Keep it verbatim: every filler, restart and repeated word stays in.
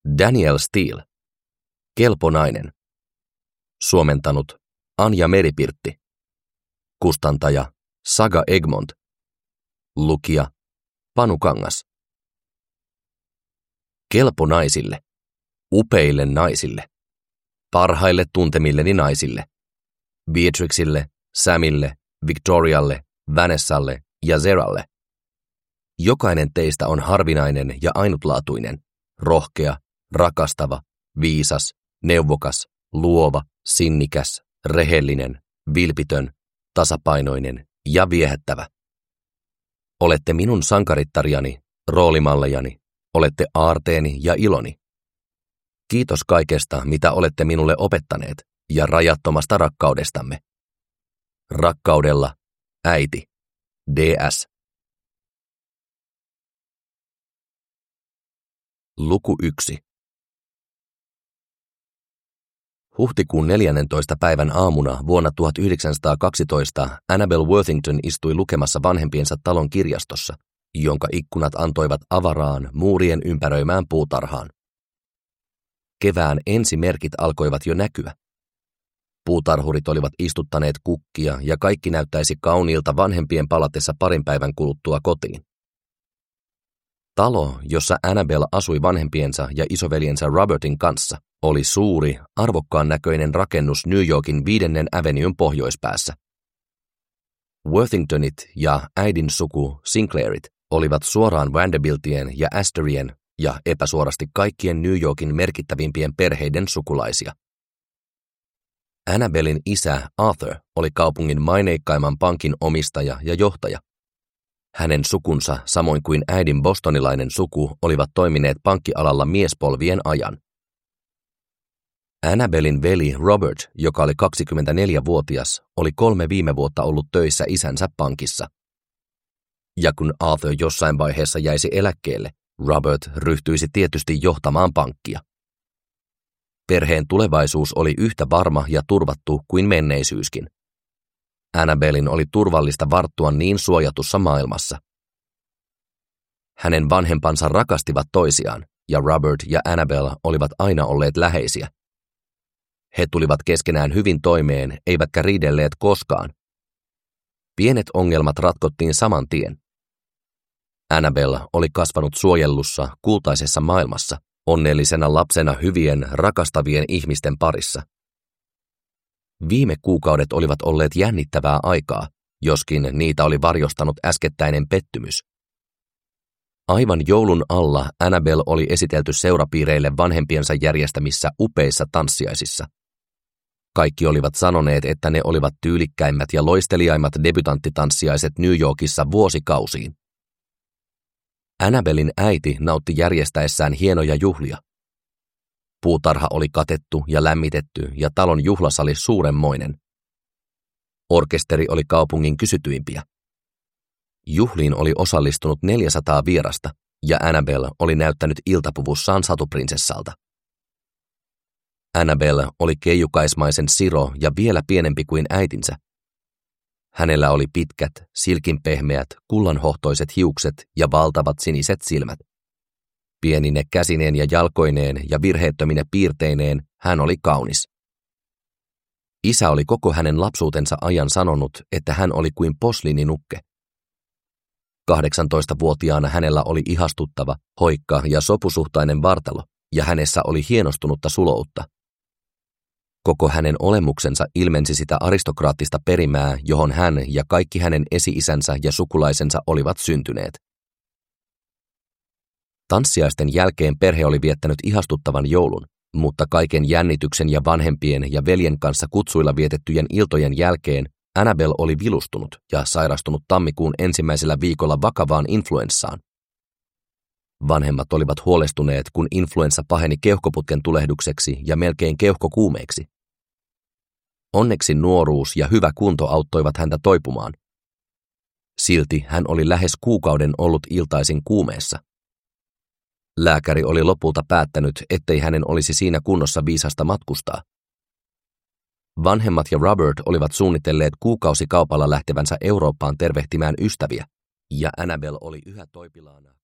Danielle Steel. Kelpo nainen. Suomentanut Anja Meripirtti. Kustantaja Saga Egmont. Lukija Panu Kangas. Kelpo naisille. Upeille naisille. Parhaille tuntemilleni naisille. Beatrixille, Samille, Victorialle, Vanessalle ja Zeralle. Jokainen teistä on harvinainen ja ainutlaatuinen, rohkea, rakastava, viisas, neuvokas, luova, sinnikäs, rehellinen, vilpitön, tasapainoinen ja viehättävä. Olette minun sankarittariani, roolimallejani, olette aarteeni ja iloni. Kiitos kaikesta, mitä olette minulle opettaneet, ja rajattomasta rakkaudestamme. Rakkaudella, äiti. D S. Luku yksi. Huhtikuun neljännentoista päivän aamuna vuonna tuhatyhdeksänsataakaksitoista Annabel Worthington istui lukemassa vanhempiensa talon kirjastossa, jonka ikkunat antoivat avaraan, muurien ympäröimään puutarhaan. Kevään ensimerkit alkoivat jo näkyä. Puutarhurit olivat istuttaneet kukkia ja kaikki näyttäisi kauniilta vanhempien palatessa parin päivän kuluttua kotiin. Talo, jossa Annabel asui vanhempiensa ja isoveljensä Robertin kanssa, oli suuri, arvokkaan näköinen rakennus New Yorkin viidennen Avenuen pohjoispäässä. Worthingtonit ja äidin suku Sinclairit olivat suoraan Vanderbiltien ja Astorien ja epäsuorasti kaikkien New Yorkin merkittävimpien perheiden sukulaisia. Annabelin isä Arthur oli kaupungin maineikkaimman pankin omistaja ja johtaja. Hänen sukunsa, samoin kuin äidin bostonilainen suku, olivat toimineet pankkialalla miespolvien ajan. Annabelin veli Robert, joka oli kaksikymmentäneljävuotias, oli kolme viime vuotta ollut töissä isänsä pankissa. Ja kun Arthur jossain vaiheessa jäisi eläkkeelle, Robert ryhtyisi tietysti johtamaan pankkia. Perheen tulevaisuus oli yhtä varma ja turvattu kuin menneisyyskin. Annabelin oli turvallista varttua niin suojatussa maailmassa. Hänen vanhempansa rakastivat toisiaan, ja Robert ja Annabel olivat aina olleet läheisiä. He tulivat keskenään hyvin toimeen, eivätkä riidelleet koskaan. Pienet ongelmat ratkottiin saman tien. Annabel oli kasvanut suojellussa, kultaisessa maailmassa, onnellisena lapsena hyvien, rakastavien ihmisten parissa. Viime kuukaudet olivat olleet jännittävää aikaa, joskin niitä oli varjostanut äskettäinen pettymys. Aivan joulun alla Annabel oli esitelty seurapiireille vanhempiensa järjestämissä upeissa tanssiaisissa. Kaikki olivat sanoneet, että ne olivat tyylikkäimmät ja loisteliaimmat debutanttitanssiaiset New Yorkissa vuosikausiin. Annabelin äiti nautti järjestäessään hienoja juhlia. Puutarha oli katettu ja lämmitetty ja talon juhlasali suuremmoinen. Orkesteri oli kaupungin kysytyimpiä. Juhliin oli osallistunut neljäsataa vierasta ja Annabel oli näyttänyt iltapuvussaan satuprinsessalta. Annabel oli keijukaismaisen siro ja vielä pienempi kuin äitinsä. Hänellä oli pitkät, silkinpehmeät, kullanhohtoiset hiukset ja valtavat siniset silmät. Pienine käsineen ja jalkoineen ja virheettömine piirteineen hän oli kaunis. Isä oli koko hänen lapsuutensa ajan sanonut, että hän oli kuin posliininukke. kahdeksantoistavuotiaana hänellä oli ihastuttava, hoikka ja sopusuhtainen vartalo, ja hänessä oli hienostunutta suloutta. Koko hänen olemuksensa ilmensi sitä aristokraattista perimää, johon hän ja kaikki hänen esi-isänsä ja sukulaisensa olivat syntyneet. Tanssiaisten jälkeen perhe oli viettänyt ihastuttavan joulun, mutta kaiken jännityksen ja vanhempien ja veljen kanssa kutsuilla vietettyjen iltojen jälkeen Annabel oli vilustunut ja sairastunut tammikuun ensimmäisellä viikolla vakavaan influenssaan. Vanhemmat olivat huolestuneet, kun influenssa paheni keuhkoputken tulehdukseksi ja melkein keuhkokuumeeksi. Onneksi nuoruus ja hyvä kunto auttoivat häntä toipumaan. Silti hän oli lähes kuukauden ollut iltaisin kuumeessa. Lääkäri oli lopulta päättänyt, ettei hänen olisi siinä kunnossa viisasta matkustaa. Vanhemmat ja Robert olivat suunnitelleet kuukausikaupalla lähtevänsä Eurooppaan tervehtimään ystäviä, ja Annabel oli yhä toipilaana.